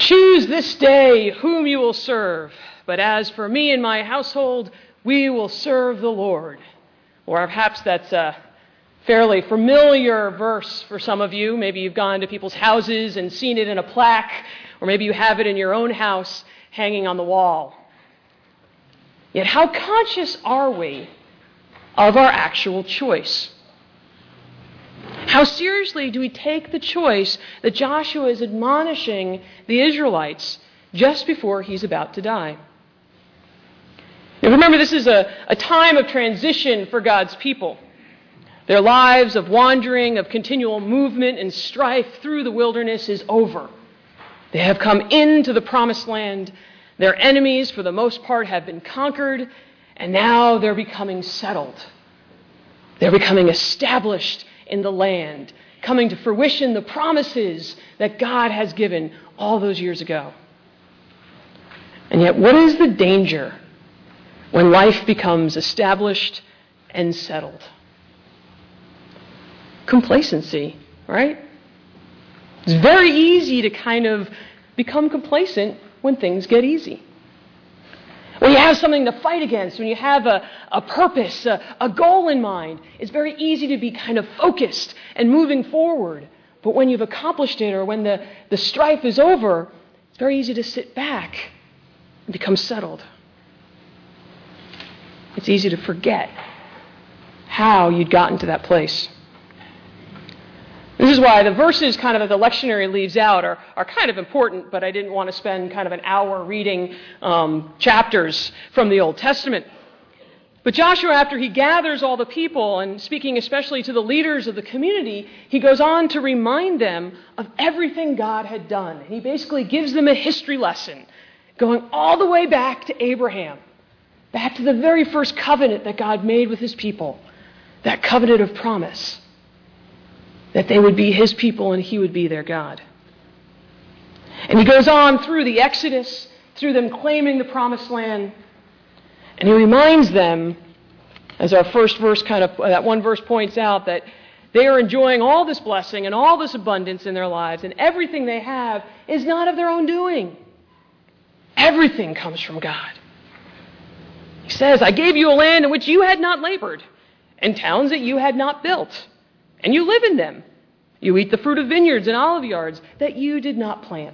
Choose this day whom you will serve, but as for me and my household, we will serve the Lord. Or perhaps that's a fairly familiar verse for some of you. Maybe you've gone to people's houses and seen it in a plaque, or maybe you have it in your own house hanging on the wall. Yet how conscious are we of our actual choice? How seriously do we take the choice that Joshua is admonishing the Israelites just before he's about to die? Now remember, this is a time of transition for God's people. Their lives of wandering, of continual movement and strife through the wilderness is over. They have come into the promised land. Their enemies, for the most part, have been conquered, and now they're becoming settled. They're becoming established in the land, coming to fruition the promises that God has given all those years ago. And yet, what is the danger when life becomes established and settled? Complacency, right? It's very easy to kind of become complacent when things get easy. When you have something to fight against, when you have a purpose, a goal in mind, it's very easy to be kind of focused and moving forward. But when you've accomplished it or when the strife is over, it's very easy to sit back and become settled. It's easy to forget how you'd gotten to that place. This is why the verses kind of that the lectionary leaves out are kind of important, but I didn't want to spend kind of an hour reading chapters from the Old Testament. But Joshua, after he gathers all the people, and speaking especially to the leaders of the community, he goes on to remind them of everything God had done. He basically gives them a history lesson, going all the way back to Abraham, back to the very first covenant that God made with his people, that covenant of promise, that they would be his people and he would be their God. And he goes on through the Exodus, through them claiming the promised land, and he reminds them, as our first verse that one verse points out, that they are enjoying all this blessing and all this abundance in their lives, and everything they have is not of their own doing. Everything comes from God. He says, I gave you a land in which you had not labored, and towns that you had not built. And you live in them. You eat the fruit of vineyards and olive yards that you did not plant.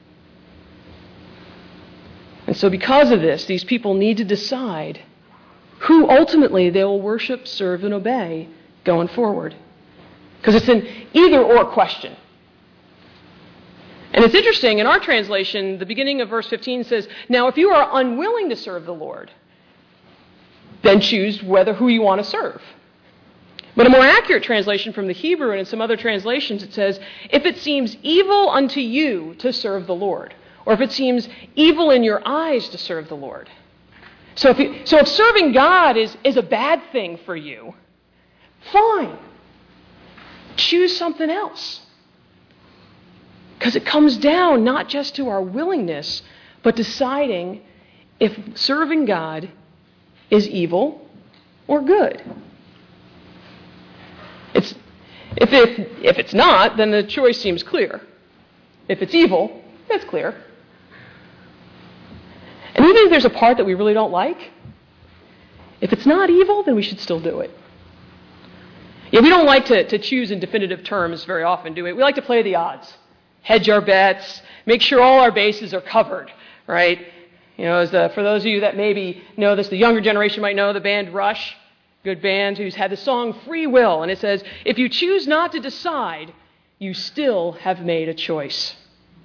And so because of this, these people need to decide who ultimately they will worship, serve, and obey going forward. Because it's an either-or question. And it's interesting, in our translation, the beginning of verse 15 says, now if you are unwilling to serve the Lord, then choose who you want to serve. But a more accurate translation from the Hebrew and in some other translations, it says, if it seems evil unto you to serve the Lord, or if it seems evil in your eyes to serve the Lord. So if serving God is a bad thing for you, fine. Choose something else. Because it comes down not just to our willingness, but deciding if serving God is evil or good. If it's not, then the choice seems clear. If it's evil, that's clear. And even if there's a part that we really don't like, if it's not evil, then we should still do it. Yeah, we don't like to choose in definitive terms very often, do we? We like to play the odds, hedge our bets, make sure all our bases are covered, right? You know, for those of you that maybe know this, the younger generation might know the band Rush. Good band who's had the song Free Will, and it says, if you choose not to decide, you still have made a choice.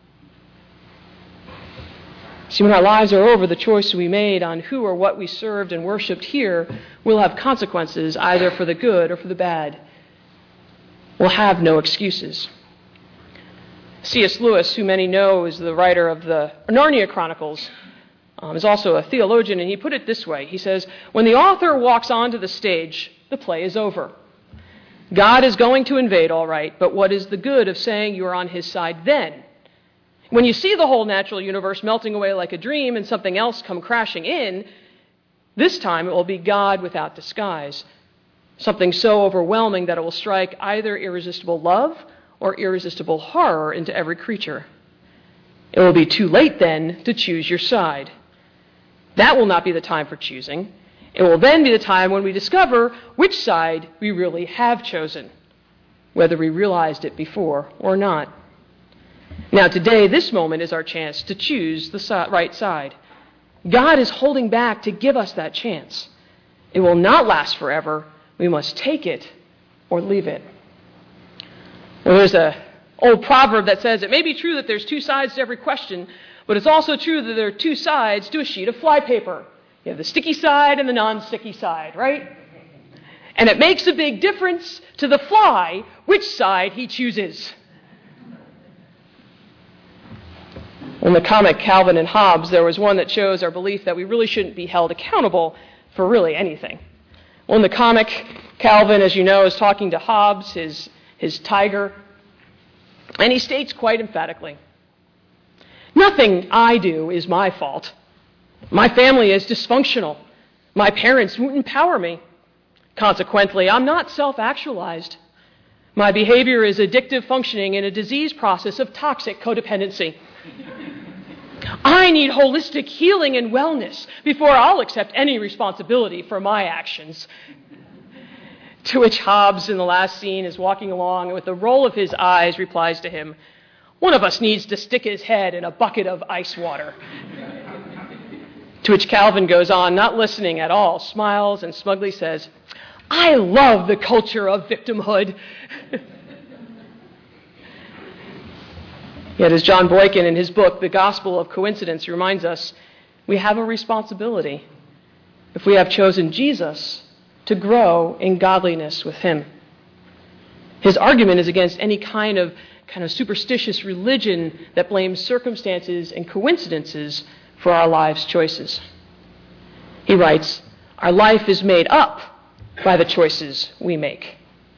See, when our lives are over, the choice we made on who or what we served and worshipped here will have consequences either for the good or for the bad. We'll have no excuses. C.S. Lewis, who many know is the writer of the Narnia Chronicles, is also a theologian, and he put it this way. He says, when the author walks onto the stage, the play is over. God is going to invade, all right, but what is the good of saying you are on his side then? When you see the whole natural universe melting away like a dream and something else come crashing in, this time it will be God without disguise, something so overwhelming that it will strike either irresistible love or irresistible horror into every creature. It will be too late then to choose your side. That will not be the time for choosing. It will then be the time when we discover which side we really have chosen, whether we realized it before or not. Now today, this moment is our chance to choose the right side. God is holding back to give us that chance. It will not last forever. We must take it or leave it. Well, there's an old proverb that says it may be true that there's two sides to every question, but it's also true that there are two sides to a sheet of flypaper. You have the sticky side and the non-sticky side, right? And it makes a big difference to the fly which side he chooses. In the comic Calvin and Hobbes, there was one that shows our belief that we really shouldn't be held accountable for really anything. Well, in the comic, Calvin, as you know, is talking to Hobbes, his tiger, and he states quite emphatically, "Nothing I do is my fault. My family is dysfunctional. My parents won't empower me. Consequently, I'm not self-actualized. My behavior is addictive functioning in a disease process of toxic codependency. I need holistic healing and wellness before I'll accept any responsibility for my actions." To which Hobbes, in the last scene, is walking along and with a roll of his eyes replies to him, "One of us needs to stick his head in a bucket of ice water." To which Calvin goes on, not listening at all, smiles and smugly says, "I love the culture of victimhood." Yet as John Boykin in his book, The Gospel of Coincidence, reminds us, we have a responsibility, if we have chosen Jesus, to grow in godliness with him. His argument is against any kind of superstitious religion that blames circumstances and coincidences for our life's choices. He writes, "Our life is made up by the choices we make."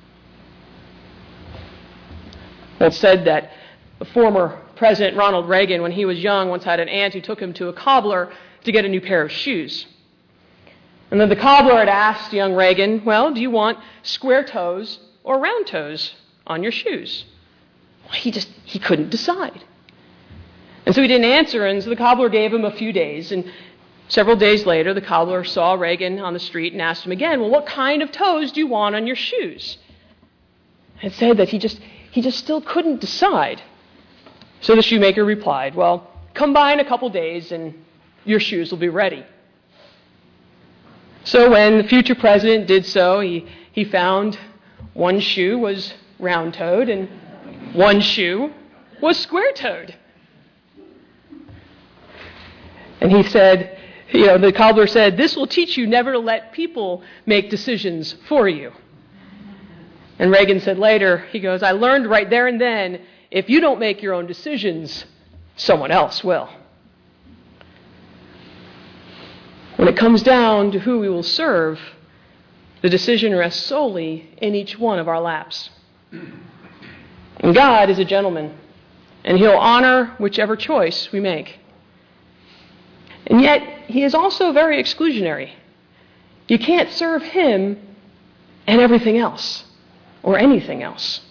Well, it's said that the former President Ronald Reagan, when he was young, once had an aunt who took him to a cobbler to get a new pair of shoes. And then the cobbler had asked young Reagan, "Well, do you want square toes or round toes on your shoes?" Well, he couldn't decide. And so he didn't answer, and so the cobbler gave him a few days. And several days later, the cobbler saw Reagan on the street and asked him again, "Well, what kind of toes do you want on your shoes?" And said that he just still couldn't decide. So the shoemaker replied, "Well, come by in a couple days and your shoes will be ready." So when the future president did so, he found one shoe was round-toed and one shoe was square-toed. And he said, the cobbler said, "This will teach you never to let people make decisions for you." And Reagan said later, he goes, "I learned right there and then, if you don't make your own decisions, someone else will." When it comes down to who we will serve, the decision rests solely in each one of our laps. And God is a gentleman, and he'll honor whichever choice we make. And yet, he is also very exclusionary. You can't serve him and everything else, or anything else.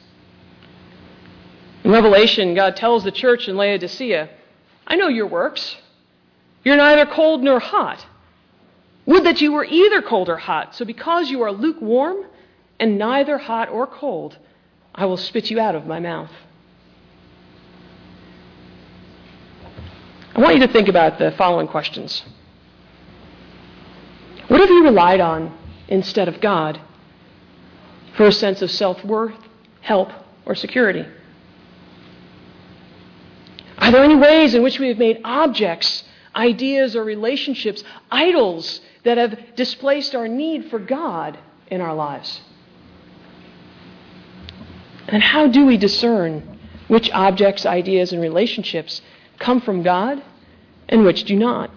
In Revelation, God tells the church in Laodicea, "I know your works. You're neither cold nor hot. Would that you were either cold or hot. So because you are lukewarm and neither hot or cold, I will spit you out of my mouth." I want you to think about the following questions. What have you relied on instead of God for a sense of self-worth, help, or security? Are there any ways in which we have made objects, ideas, or relationships idols that have displaced our need for God in our lives? And how do we discern which objects, ideas, and relationships come from God and which do not?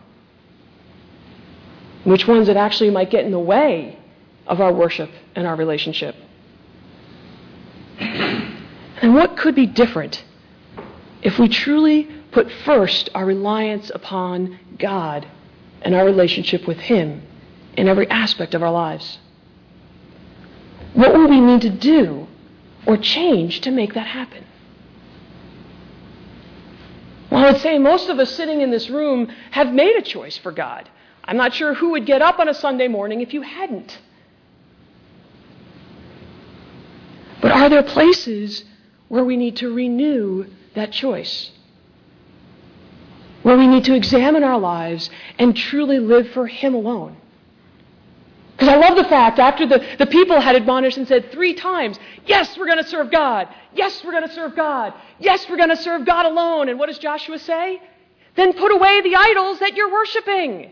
Which ones that actually might get in the way of our worship and our relationship? And what could be different if we truly put first our reliance upon God and our relationship with him in every aspect of our lives? What will we need to do or change to make that happen? Well, I would say most of us sitting in this room have made a choice for God. I'm not sure who would get up on a Sunday morning if you hadn't. But are there places where we need to renew that choice? Where we need to examine our lives and truly live for Him alone? Because I love the fact after the people had admonished and said 3 times, yes, we're going to serve God. Yes, we're going to serve God. Yes, we're going to serve God alone. And what does Joshua say? Then put away the idols that you're worshiping.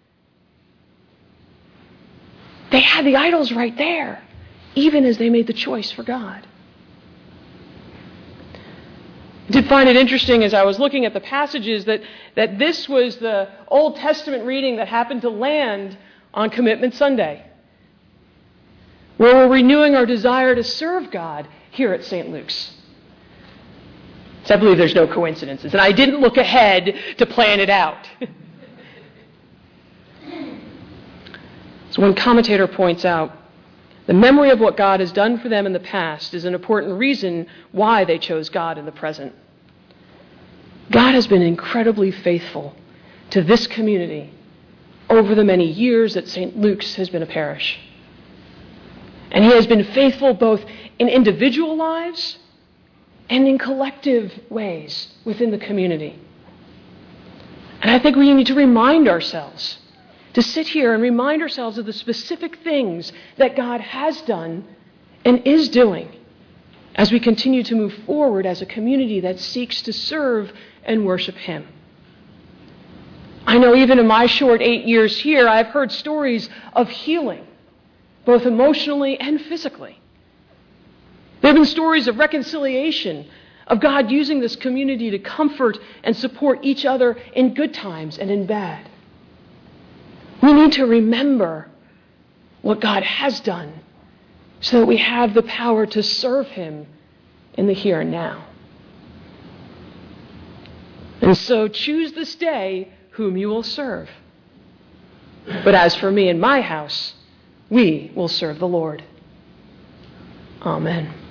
They had the idols right there, even as they made the choice for God. I did find it interesting as I was looking at the passages that this was the Old Testament reading that happened to land on Commitment Sunday, where we're renewing our desire to serve God here at St. Luke's. So I believe there's no coincidences, and I didn't look ahead to plan it out. So one commentator points out, the memory of what God has done for them in the past is an important reason why they chose God in the present. God has been incredibly faithful to this community over the many years that St. Luke's has been a parish. And He has been faithful both in individual lives and in collective ways within the community. And I think we need to remind ourselves, to sit here and remind ourselves of the specific things that God has done and is doing as we continue to move forward as a community that seeks to serve and worship Him. I know even in my short 8 years here, I've heard stories of healing, both emotionally and physically. There have been stories of reconciliation, of God using this community to comfort and support each other in good times and in bad. We need to remember what God has done so that we have the power to serve Him in the here and now. And so choose this day whom you will serve. But as for me and my house, we will serve the Lord. Amen.